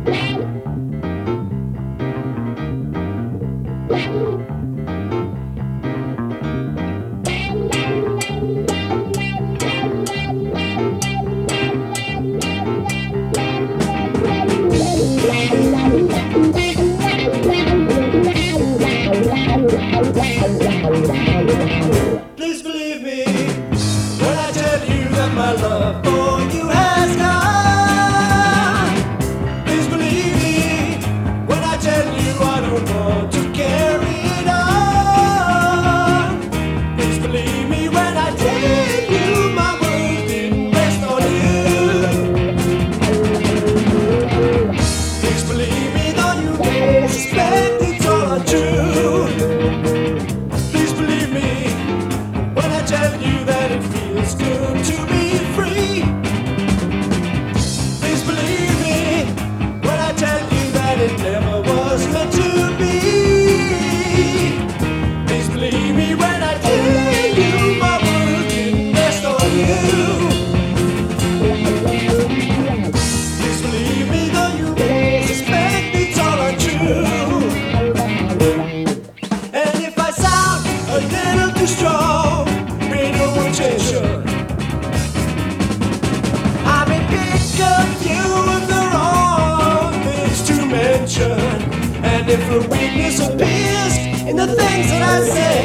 Please believe me when I tell you that my love for you has gone. Please believe me when I tell you I don't want to carry it on. Please believe me when I tell you my world didn't rest on you. Please believe me though you may suspect it's all untrue. Tell you that it feels good to be free. Please believe me when I tell you that it never was meant to be. Please believe me when I tell you my world didn't rest on you. Please believe me though you suspect it's all untrue. And if I sound a little too strong, I may pick up you with the wrong things to mention. And if a weakness appears in the things that I say,